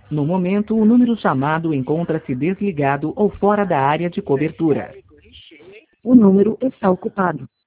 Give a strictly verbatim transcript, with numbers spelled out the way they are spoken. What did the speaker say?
No momento, o número chamado encontra-se desligado ou fora da área de cobertura. O número está ocupado.